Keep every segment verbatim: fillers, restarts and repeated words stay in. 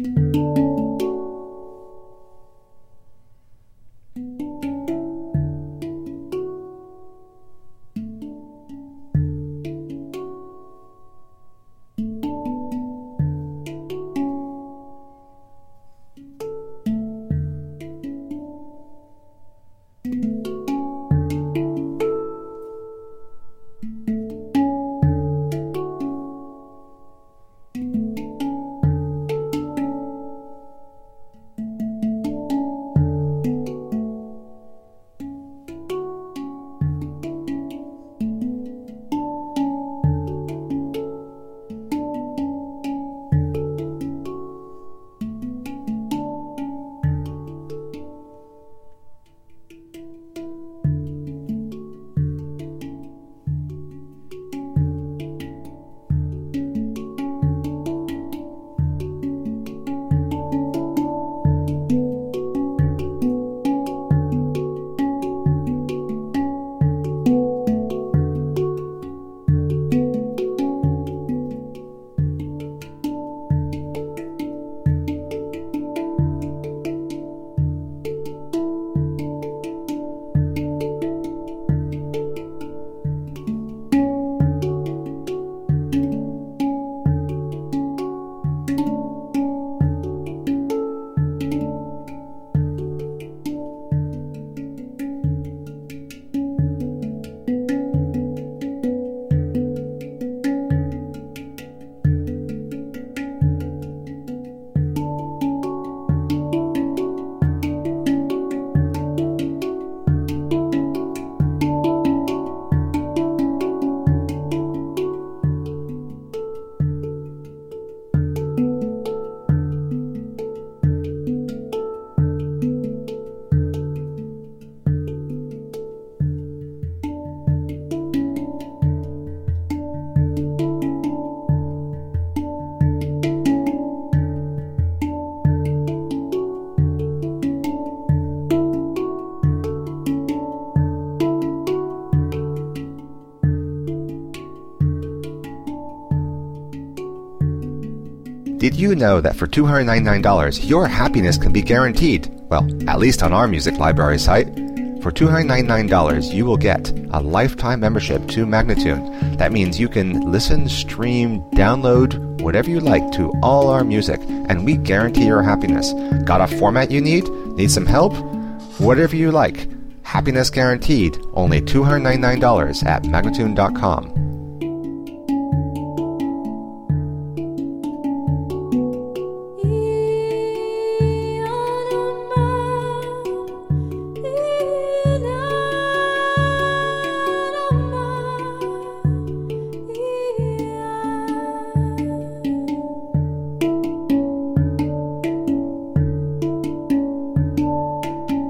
Did you know that for two hundred ninety-nine dollars, your happiness can be guaranteed? Well, at least on our music library site. For two hundred ninety-nine dollars, you will get a lifetime membership to Magnatune. That means you can listen, stream, download, whatever you like to all our music, and we guarantee your happiness. Got a format you need? Need some help? Whatever you like. Happiness guaranteed. Only two hundred ninety-nine dollars at Magnatune dot com.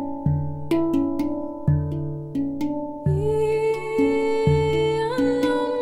Alone.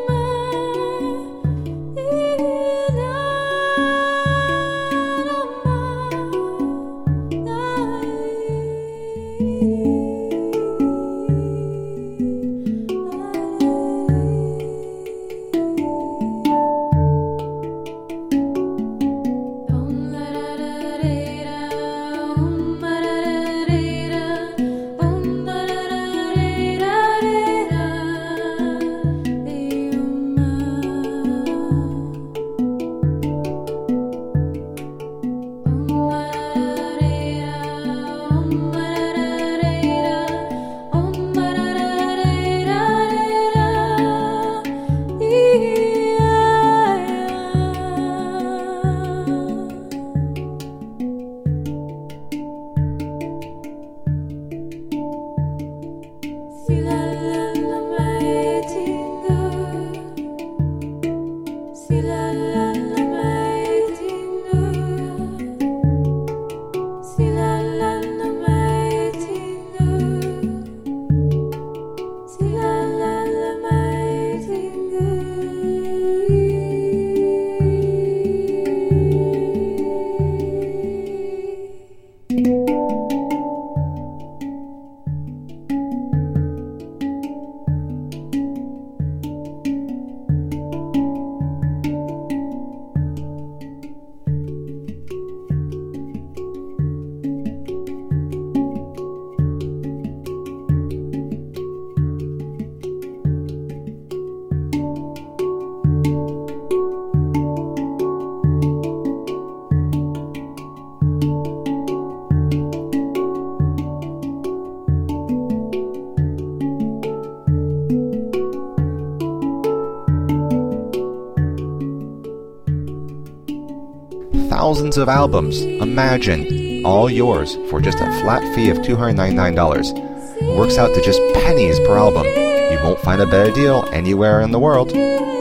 Thousands of albums. Imagine. All yours for just a flat fee of two hundred ninety-nine dollars. It works out to just pennies per album. You won't find a better deal anywhere in the world.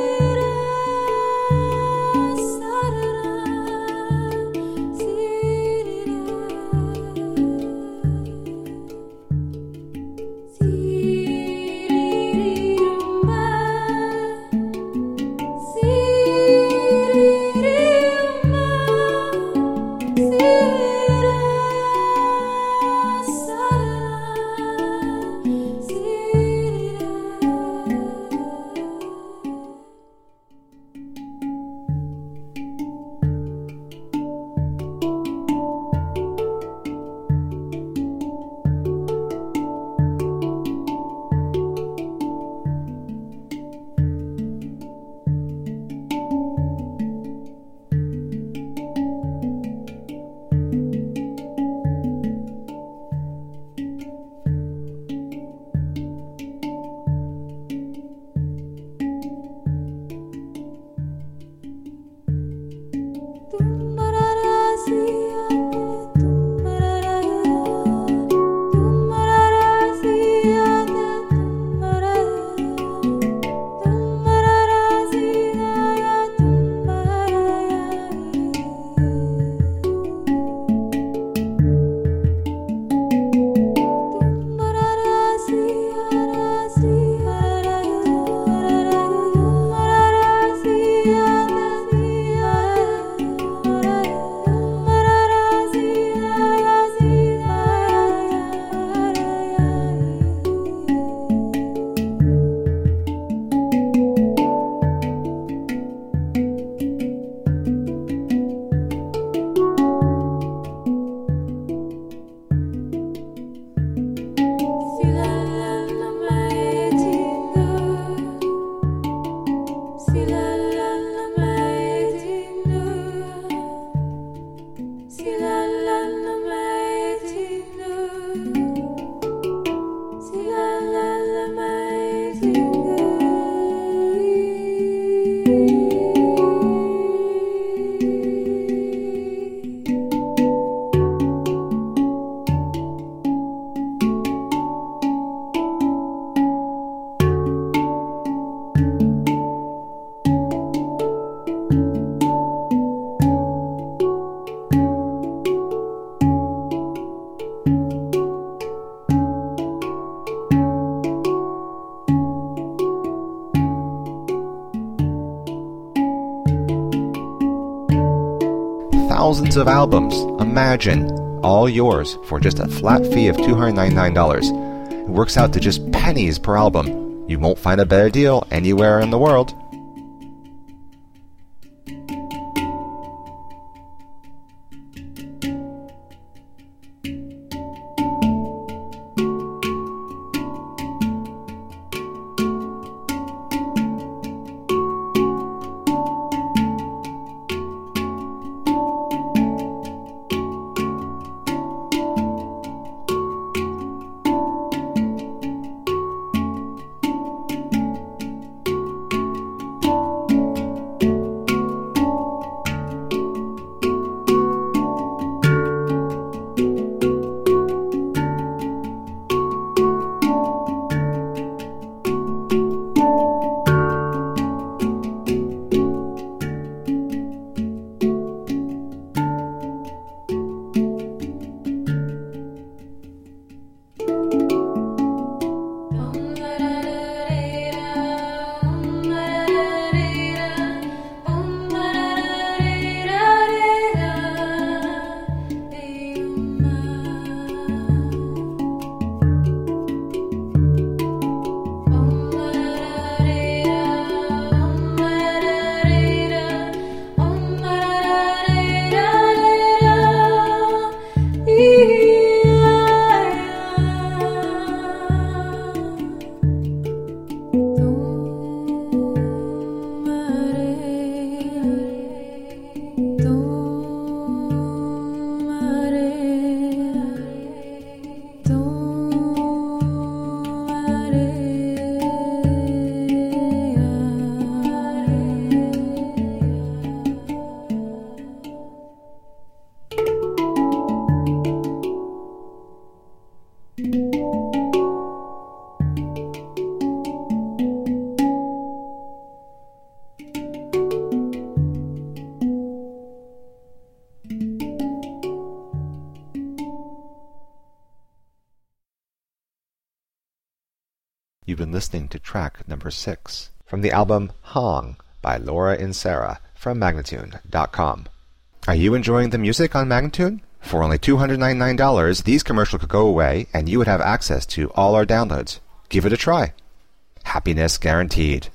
Thousands of albums. Imagine. All yours for just a flat fee of two hundred ninety-nine dollars. It works out to just pennies per album. You won't find a better deal anywhere in the world. You've been listening to track number six from the album Hong by Laura Insera from Magnatune dot com. Are you enjoying the music on Magnatune? For only two hundred ninety-nine dollars, these commercials could go away and you would have access to all our downloads. Give it a try. Happiness guaranteed.